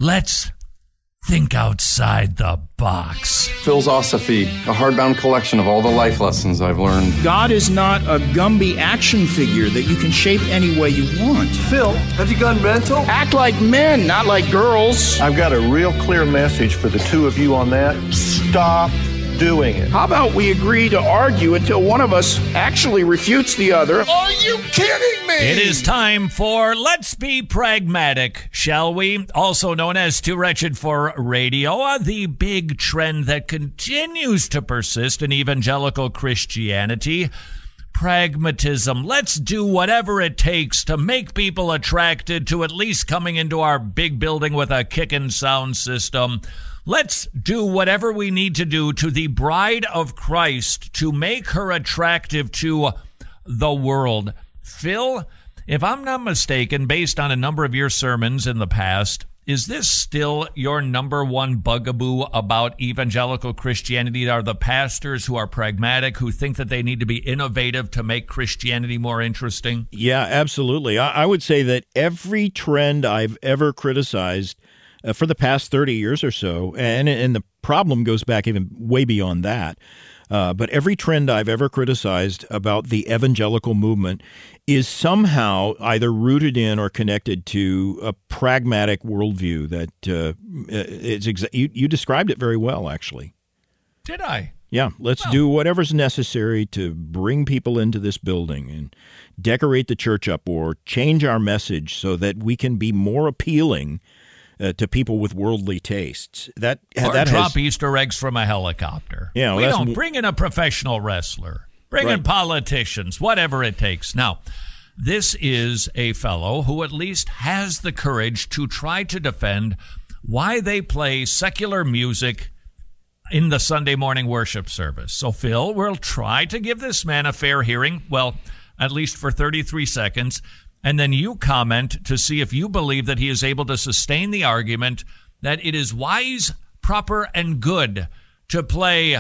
let's think outside the box. Philosophy, a hardbound collection of all the life lessons I've learned. God is not a Gumby action figure that you can shape any way you want. Phil, have you gone mental? Act like men, not like girls. I've got a real clear message for the two of you on that. Stop doing it. How about we agree to argue until one of us actually refutes the other? Are you kidding me? It is time for Let's Be Pragmatic, shall we? Also known as Too Wretched for Radio, the big trend that continues to persist in evangelical Christianity. Pragmatism. Let's do whatever it takes to make people attracted to at least coming into our big building with a kickin' sound system. Let's do whatever we need to do to the bride of Christ to make her attractive to the world. Phil, if I'm not mistaken, based on a number of your sermons in the past, is this still your number one bugaboo about evangelical Christianity? Are the pastors who are pragmatic, who think that they need to be innovative to make Christianity more interesting? Yeah, absolutely. I would say that every trend I've ever criticized for the past 30 years or so, and the problem goes back even way beyond that, but every trend I've ever criticized about the evangelical movement is somehow either rooted in or connected to a pragmatic worldview that you described it very well, actually. Did I? Yeah, let's do whatever's necessary to bring people into this building and decorate the church up or change our message so that we can be more appealing to people with worldly tastes. That drop Easter eggs from a helicopter. Yeah, we don't bring in a professional wrestler. Bring in politicians, whatever it takes. Now, this is a fellow who at least has the courage to try to defend why they play secular music in the Sunday morning worship service. So, Phil, we'll try to give this man a fair hearing, well, at least for 33 seconds, and then you comment to see if you believe that he is able to sustain the argument that it is wise, proper, and good to play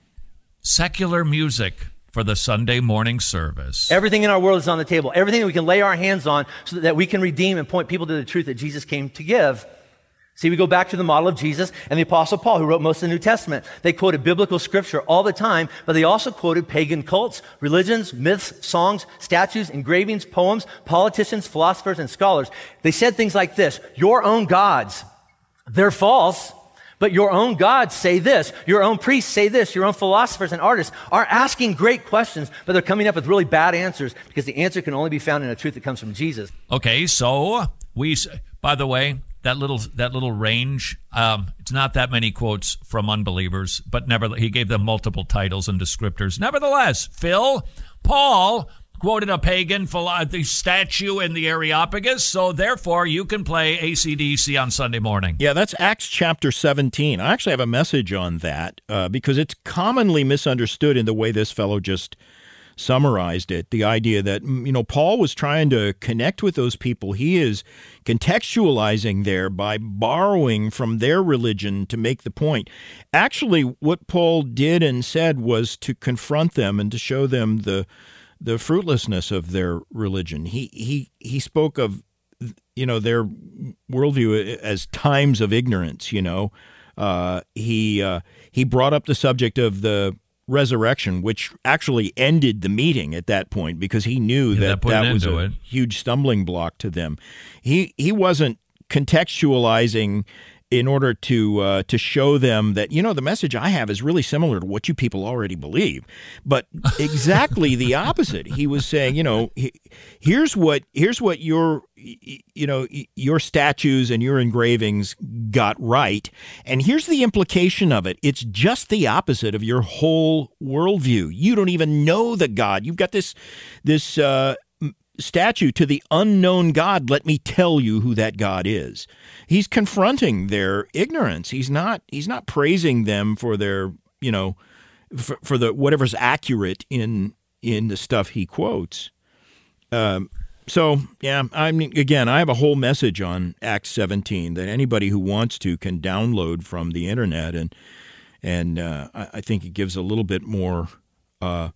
secular music for the Sunday morning service. Everything in our world is on the table. Everything that we can lay our hands on so that we can redeem and point people to the truth that Jesus came to give. See, we go back to the model of Jesus and the Apostle Paul, who wrote most of the New Testament. They quoted biblical scripture all the time, but they also quoted pagan cults, religions, myths, songs, statues, engravings, poems, politicians, philosophers, and scholars. They said things like this: your own gods, they're false, but your own gods say this. Your own priests say this. Your own philosophers and artists are asking great questions, but they're coming up with really bad answers because the answer can only be found in a truth that comes from Jesus. Okay, so by the way, that little range, it's not that many quotes from unbelievers, but he gave them multiple titles and descriptors. Nevertheless, Phil, Paul quoted a pagan the statue in the Areopagus, so therefore you can play AC/DC on Sunday morning. Yeah, that's Acts chapter 17. I actually have a message on that because it's commonly misunderstood in the way this fellow just summarized it. The idea that, Paul was trying to connect with those people. He is contextualizing there by borrowing from their religion to make the point. Actually, what Paul did and said was to confront them and to show them the fruitlessness of their religion. He spoke of, their worldview as times of ignorance. He brought up the subject of the resurrection, which actually ended the meeting at that point because he knew that was a huge stumbling block to them. He wasn't contextualizing in order to show them that, the message I have is really similar to what you people already believe, but exactly the opposite. He was saying, here's what your statues and your engravings got right, and here's the implication of it. It's just the opposite of your whole worldview. You don't even know the God. You've got this statue to the unknown God. Let me tell you who that God is. He's confronting their ignorance. He's not praising them for their, for the whatever's accurate in the stuff he quotes. So, yeah, I have a whole message on Acts 17 that anybody who wants to can download from the internet, and I think it gives a little bit more a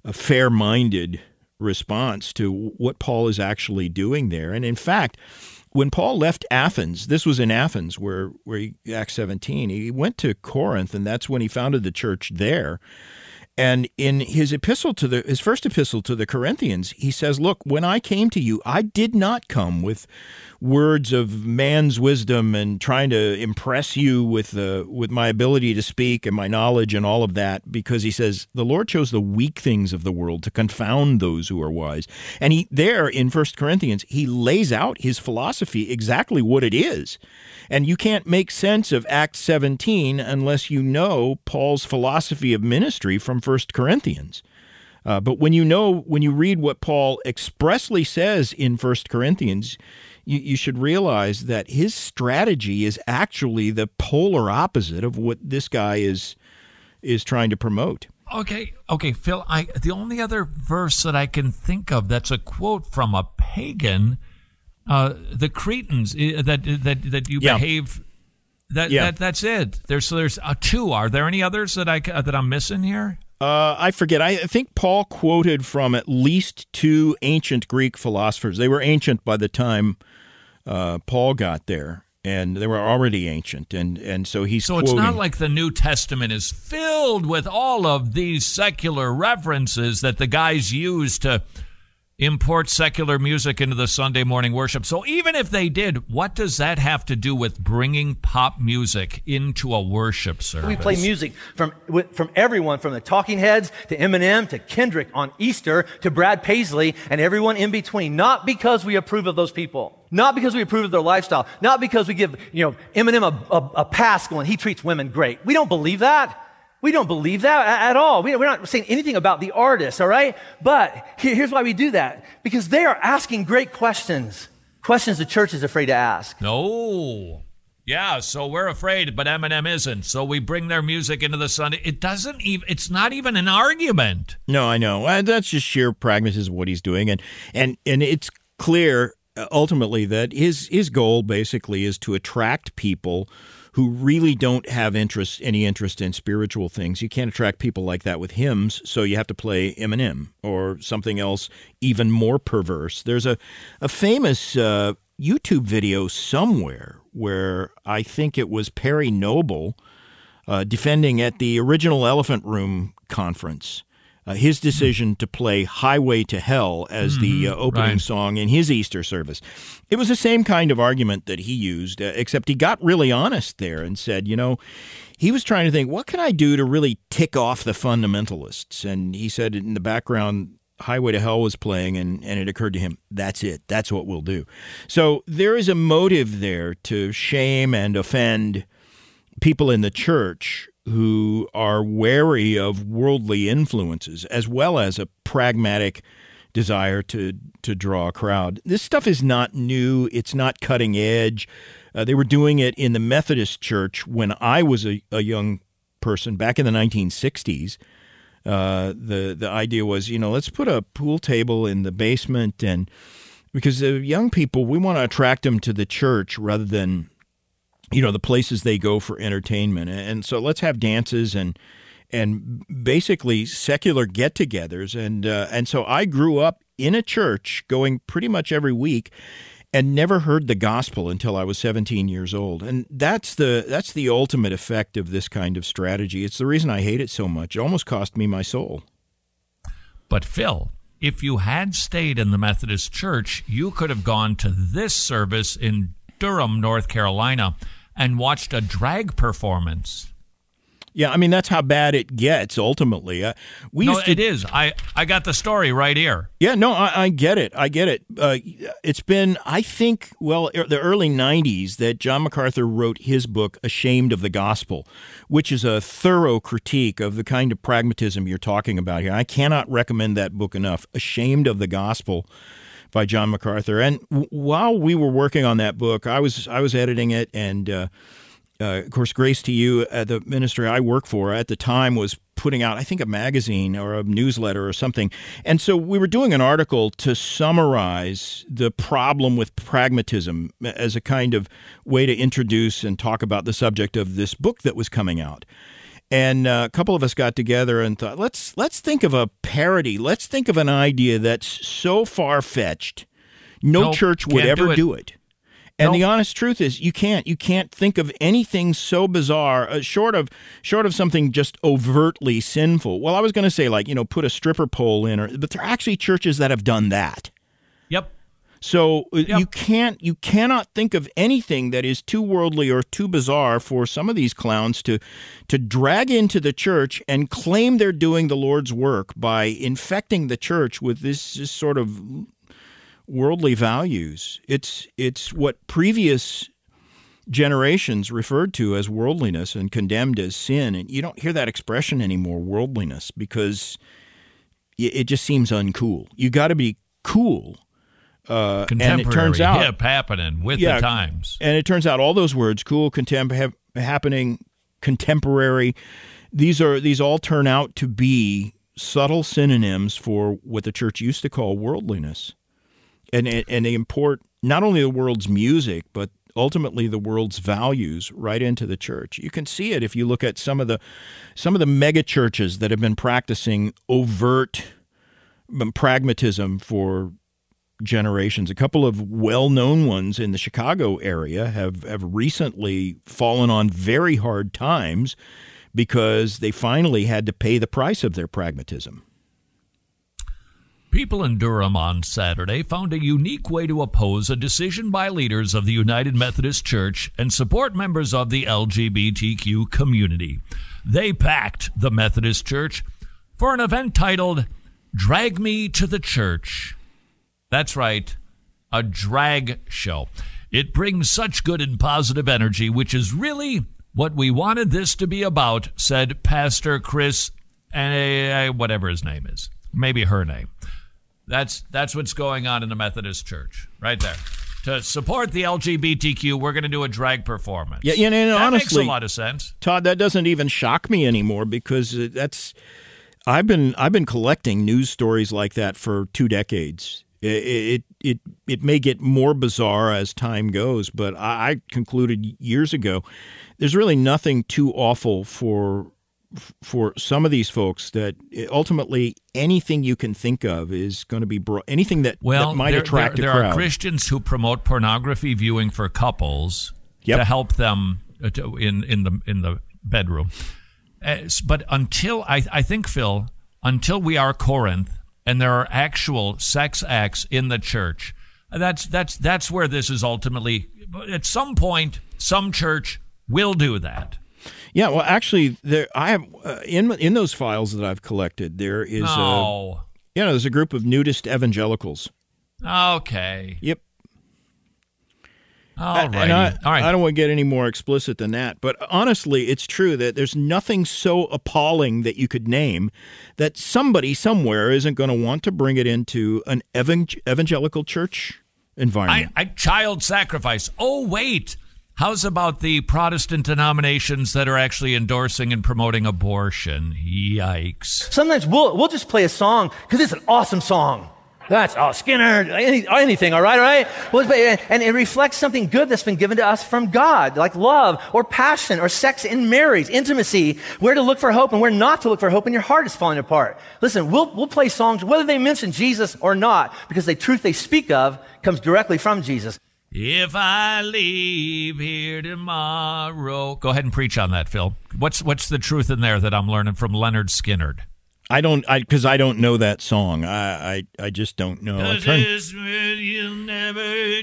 fair-minded response to what Paul is actually doing there. And in fact, when Paul left Athens, this was in Athens, where Acts 17, he went to Corinth, and that's when he founded the church there. And in his first epistle to the Corinthians, he says, "Look, when I came to you, I did not come with words of man's wisdom and trying to impress you with my ability to speak and my knowledge and all of that," because he says the Lord chose the weak things of the world to confound those who are wise. And he there in 1 Corinthians, he lays out his philosophy exactly what it is. And you can't make sense of Acts 17 unless you know Paul's philosophy of ministry from 1 Corinthians. But when you read what Paul expressly says in 1 Corinthians, you should realize that his strategy is actually the polar opposite of what this guy is trying to promote. Okay, Phil, the only other verse that I can think of that's a quote from a pagan, the Cretans, that you behave. That's it. There's two. Are there any others that I'm missing here? I forget. I think Paul quoted from at least two ancient Greek philosophers. They were ancient by the time Paul got there, and they were already ancient. And so he's quoting. It's not like the New Testament is filled with all of these secular references that the guys use to import secular music into the Sunday morning worship. So even if they did, what does that have to do with bringing pop music into a worship service? We play music from everyone, from the Talking Heads to Eminem to Kendrick on Easter to Brad Paisley and everyone in between. Not because we approve of those people. Not because we approve of their lifestyle. Not because we give Eminem a pass when he treats women great. We don't believe that. We don't believe that at all. We're not saying anything about the artist, all right? But here's why we do that. Because they are asking great questions. Questions the church is afraid to ask. No. Yeah, so we're afraid, but Eminem isn't. So we bring their music into the Sunday. It's not even an argument. No, I know. That's just sheer pragmatism of what he's doing. And it's clear, ultimately, that his goal basically is to attract people who really don't have any interest in spiritual things. You can't attract people like that with hymns, so you have to play Eminem or something else even more perverse. There's a famous YouTube video somewhere where I think it was Perry Noble defending at the original Elephant Room conference his decision to play Highway to Hell as the opening song in his Easter service. It was the same kind of argument that he used, except he got really honest there and said, he was trying to think, what can I do to really tick off the fundamentalists? And he said in the background, Highway to Hell was playing, and it occurred to him, that's it. That's what we'll do. So there is a motive there to shame and offend people in the church who are wary of worldly influences, as well as a pragmatic desire to draw a crowd. This stuff is not new. It's not cutting edge. They were doing it in the Methodist Church when I was a young person back in the 1960s. The idea was, let's put a pool table in the basement, and because the young people, we want to attract them to the church rather than the places they go for entertainment. And so let's have dances and basically secular get-togethers. And so I grew up in a church going pretty much every week and never heard the gospel until I was 17 years old. And that's the ultimate effect of this kind of strategy. It's the reason I hate it so much. It almost cost me my soul. But Phil, if you had stayed in the Methodist Church, you could have gone to this service in Durham, North Carolina, and watched a drag performance. Yeah, I mean, that's how bad it gets, ultimately. It is. I got the story right here. Yeah, no, I get it. It's been, I think, the early 90s that John MacArthur wrote his book, Ashamed of the Gospel, which is a thorough critique of the kind of pragmatism you're talking about here. I cannot recommend that book enough, Ashamed of the Gospel, by John MacArthur. And while we were working on that book, I was editing it, and of course, Grace to You, the ministry I work for at the time, was putting out, I think, a magazine or a newsletter or something. And so we were doing an article to summarize the problem with pragmatism as a kind of way to introduce and talk about the subject of this book that was coming out. And a couple of us got together and thought, let's think of a parody. Let's think of an idea that's so far-fetched, no church would ever do it. And the honest truth is, you can't think of anything so bizarre, short of something just overtly sinful. Well, I was going to say, like, put a stripper pole in, but there are actually churches that have done that. Yep. So you cannot think of anything that is too worldly or too bizarre for some of these clowns to drag into the church and claim they're doing the Lord's work by infecting the church with this sort of worldly values. It's what previous generations referred to as worldliness and condemned as sin. And you don't hear that expression anymore, worldliness, because it just seems uncool. You got to be cool. Contemporary, and it turns out, hip, happening with the times. And it turns out all those words, cool, happening, contemporary, these all turn out to be subtle synonyms for what the church used to call worldliness. And they import not only the world's music, but ultimately the world's values right into the church. You can see it if you look at some of the mega churches that have been practicing overt pragmatism for generations. A couple of well-known ones in the Chicago area have recently fallen on very hard times because they finally had to pay the price of their pragmatism. People in Durham on Saturday found a unique way to oppose a decision by leaders of the United Methodist Church and support members of the LGBTQ community. They packed the Methodist Church for an event titled Drag Me to the Church. That's right, a drag show. It brings such good and positive energy, which is really what we wanted this to be about, said Pastor Chris, whatever his name is, maybe her name. That's what's going on in the Methodist Church, right there. To support the LGBTQ, we're going to do a drag performance. Yeah, and that honestly, makes a lot of sense. Todd, that doesn't even shock me anymore because I've been collecting news stories like that for 2 decades. It may get more bizarre as time goes, but I concluded years ago there's really nothing too awful for some of these folks that ultimately anything you can think of is going to be anything that might attract a crowd. There are Christians who promote pornography viewing for couples to help them in the bedroom. But until I think, Phil, until we are Corinth and there are actual sex acts in the church, that's where this is ultimately. At some point, some church will do that. Yeah, well, actually, I have in those files that I've collected, there is there's a group of nudist evangelicals. Okay. Yep. All right. I don't want to get any more explicit than that, but honestly, it's true that there's nothing so appalling that you could name that somebody somewhere isn't going to want to bring it into an evangelical church environment. Child sacrifice. Oh, wait. How's about the Protestant denominations that are actually endorsing and promoting abortion? Yikes. Sometimes we'll just play a song because it's an awesome song. That's Skinner, anything, all right? And it reflects something good that's been given to us from God, like love or passion or sex in marriage, intimacy, where to look for hope and where not to look for hope when your heart is falling apart. Listen, we'll play songs whether they mention Jesus or not because the truth they speak of comes directly from Jesus. If I leave here tomorrow. Go ahead and preach on that, Phil. What's the truth in there that I'm learning from Leonard Skinner? Because I don't know that song. I just don't know. This world you'll never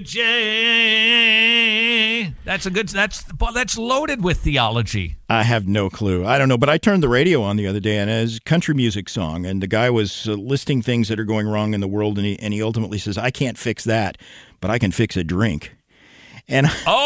change. That's loaded with theology. I have no clue. I don't know, but I turned the radio on the other day and it was a country music song, and the guy was listing things that are going wrong in the world, and he ultimately says, "I can't fix that, but I can fix a drink." And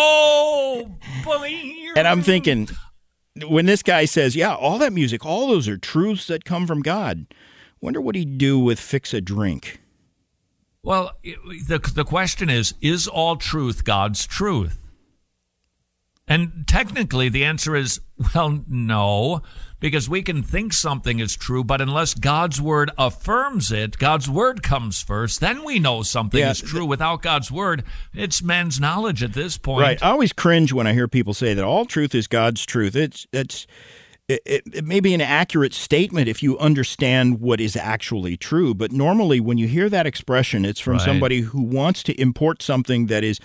and I'm thinking, when this guy says, yeah, all that music, all those are truths that come from God, wonder what he'd do with fix a drink. Well, the question is all truth God's truth? And technically the answer is, well, no, because we can think something is true, but unless God's word affirms it, God's word comes first, then we know something is true. Without God's word, it's man's knowledge at this point. Right. I always cringe when I hear people say that all truth is God's truth. It may be an accurate statement if you understand what is actually true, but normally when you hear that expression, it's from somebody who wants to import something that is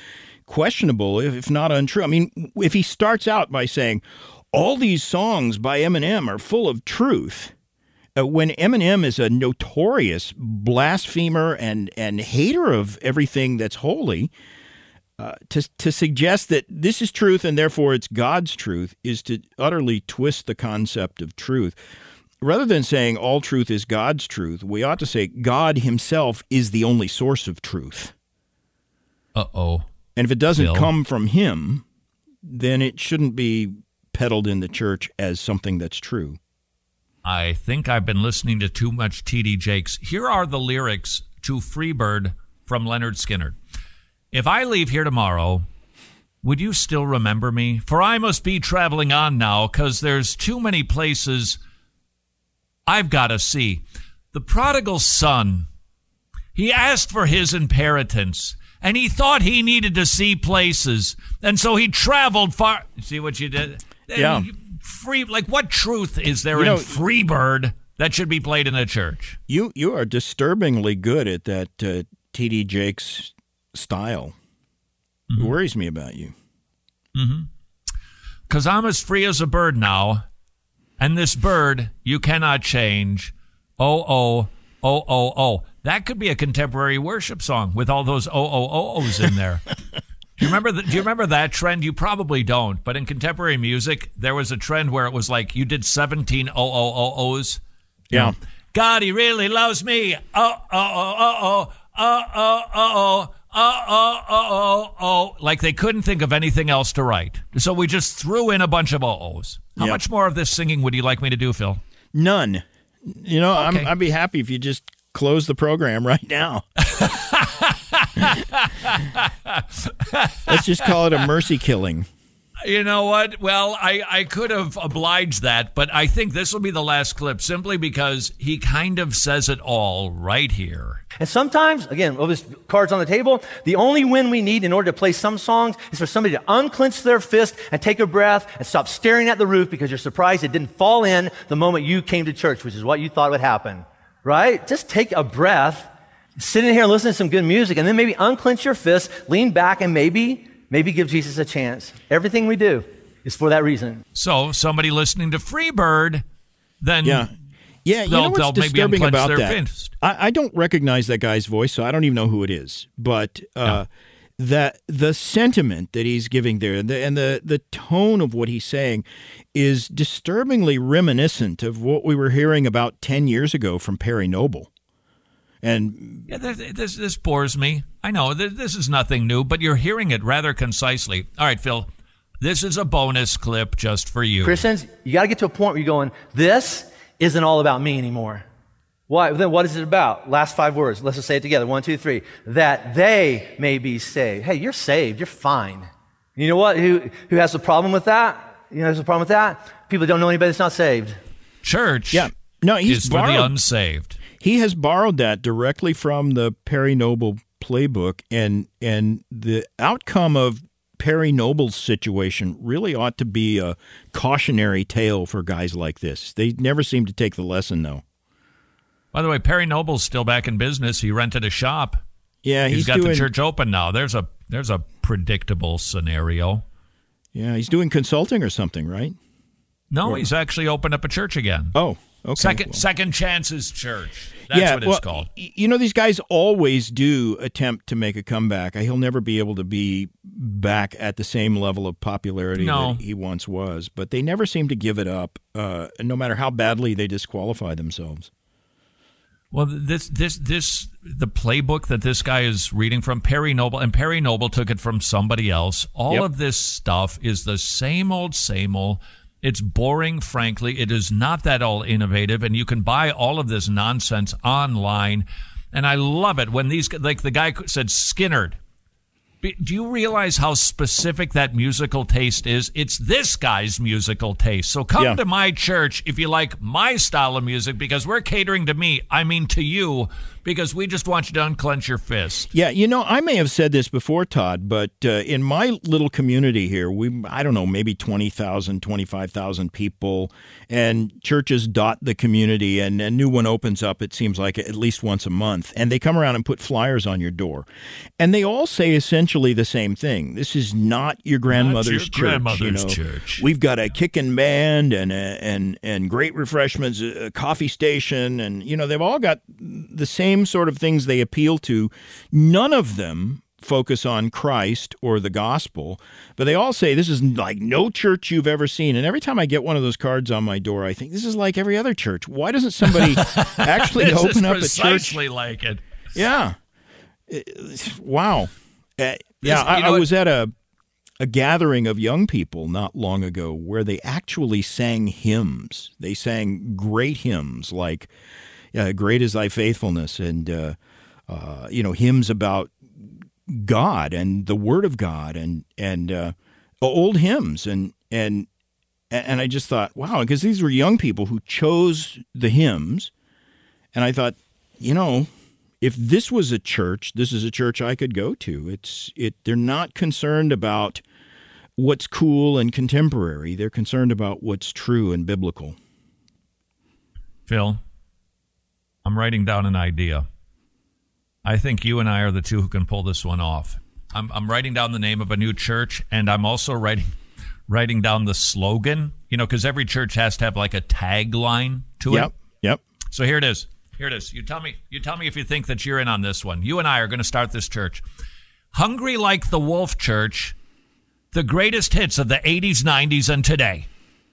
questionable, if not untrue. I mean, if he starts out by saying, all these songs by Eminem are full of truth, when Eminem is a notorious blasphemer and hater of everything that's holy, to suggest that this is truth and therefore it's God's truth is to utterly twist the concept of truth. Rather than saying all truth is God's truth, we ought to say God himself is the only source of truth. Uh-oh. And if it doesn't Bill. come from him, then it shouldn't be peddled in the church as something that's true. I think I've been listening to too much T.D. Jakes. Here are the lyrics to Freebird from Leonard Skinner. If I leave here tomorrow, would you still remember me? For I must be traveling on now, 'cause there's too many places I've got to see. The prodigal son, he asked for his inheritance, and he thought he needed to see places, and so he traveled far. See what you did? Yeah. What truth is there in Freebird that should be played in a church? You are disturbingly good at that T.D. Jakes style. It worries me about you. Mm-hmm. 'Cause I'm as free as a bird now, and this bird you cannot change. Oh, oh, oh, oh, oh. That could be a contemporary worship song with all those oh-oh-oh-ohs in there. Do you remember that trend? You probably don't, but in contemporary music, there was a trend where it was like you did 17 oh-oh-oh-ohs. Yeah. God, he really loves me. Oh-oh-oh-oh-oh. Oh-oh-oh-oh. Oh, like they couldn't think of anything else to write. So we just threw in a bunch of oh-ohs. How much more of this singing would you like me to do, Phil? None. You know, Okay. I'd be happy if you just close the program right now. Let's just call it a mercy killing. You know what? Well, I could have obliged that, but I think this will be the last clip simply because he kind of says it all right here. And sometimes, again, all these cards on the table, the only win we need in order to play some songs is for somebody to unclench their fist and take a breath and stop staring at the roof because you're surprised it didn't fall in the moment you came to church, which is what you thought would happen. Right? Just take a breath, sit in here and listen to some good music, and then maybe unclench your fist, lean back, and maybe give Jesus a chance. Everything we do is for that reason. So somebody listening to Freebird, then Yeah, you know what's they'll maybe disturbing unclench about their that? fist. I don't recognize that guy's voice, so I don't even know who it is. But that the sentiment that he's giving there and the tone of what he's saying is disturbingly reminiscent of what we were hearing about 10 years ago from Perry Noble. And Yeah, this bores me. I know this is nothing new, but you're hearing it rather concisely. All right, Phil, this is a bonus clip just for you. Christians, you got to get to a point where you're going, this isn't all about me anymore. Why? Then what is it about? Last 5 words. Let's just say it together. 1, 2, 3. That they may be saved. Hey, you're saved. You're fine. You know what? Who has a problem with that? You know who has a problem with that? People don't know anybody that's not saved. Church No, he's is for the borrowed. unsaved. He has borrowed that directly from the Perry Noble playbook, and the outcome of Perry Noble's situation really ought to be a cautionary tale for guys like this. They never seem to take the lesson, though. By the way, Perry Noble's still back in business. He rented a shop. Yeah, He's got doing, the church open now. There's a predictable scenario. Yeah, he's doing consulting or something, right? No, he's actually opened up a church again. Oh, okay. Second Chances Church. That's what it's called. You know, these guys always do attempt to make a comeback. He'll never be able to be back at the same level of popularity that he once was, but they never seem to give it up, no matter how badly they disqualify themselves. Well, the playbook that this guy is reading from Perry Noble, and Perry Noble took it from somebody else. All of this stuff is the same old, same old. It's boring, frankly. It is not that all innovative, and you can buy all of this nonsense online. And I love it when these, like the guy said, Skinnerd. Do you realize how specific that musical taste is? It's this guy's musical taste. So come to my church if you like my style of music, because we're catering to me. I mean to you. because we just want you to unclench your fist. Yeah, you know, I may have said this before, Todd, but in my little community here, I don't know, maybe 20,000, 25,000 people, and churches dot the community, and a new one opens up, it seems like, at least once a month, and they come around and put flyers on your door. And they all say essentially the same thing. This is not your grandmother's church. We've got a kicking band and great refreshments, a coffee station, and, you know, they've all got the same sort of things they appeal to. None of them focus on Christ or the gospel, but they all say this is like no church you've ever seen. And every time I get one of those cards on my door, I think this is like every other church. Why doesn't somebody actually open up a church? Precisely like it. Yeah. Wow. I was at a gathering of young people not long ago where they actually sang hymns. They sang great hymns like "Great is Thy Faithfulness" and hymns about God and the Word of God and old hymns and I just thought, wow, because these were young people who chose the hymns, and I thought, you know, if this was a church, this is a church I could go to. They're not concerned about what's cool and contemporary. They're concerned about what's true and biblical. Phil, I'm writing down an idea. I think you and I are the two who can pull this one off. I'm writing down the name of a new church, and I'm also writing down the slogan, you know, because every church has to have like a tagline to it. Yep. So here it is. You tell me if you think that you're in on this one. You and I are going to start this church. Hungry Like the Wolf Church, the greatest hits of the 80s, 90s, and today.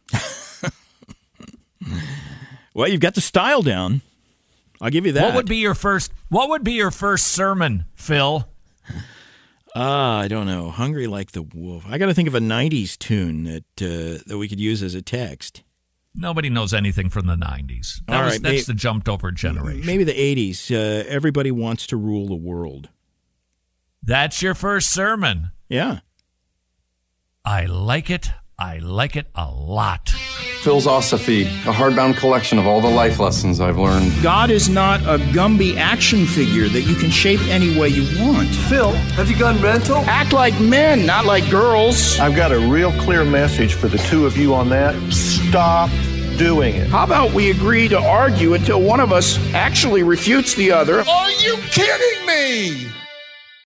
Well, you've got the style down. I'll give you that. What would be your first sermon, Phil? I don't know. Hungry Like the Wolf. I got to think of a 90s tune that we could use as a text. Nobody knows anything from the 90s. That's the jumped over generation. Maybe the 80s. Everybody Wants to Rule the World. That's your first sermon. Yeah. I like it. I like it a lot. Philosophy, a hardbound collection of all the life lessons I've learned. God is not a Gumby action figure that you can shape any way you want. Phil, have you gone mental? Act like men, not like girls. I've got a real clear message for the two of you on that. Stop doing it. How about we agree to argue until one of us actually refutes the other? Are you kidding me?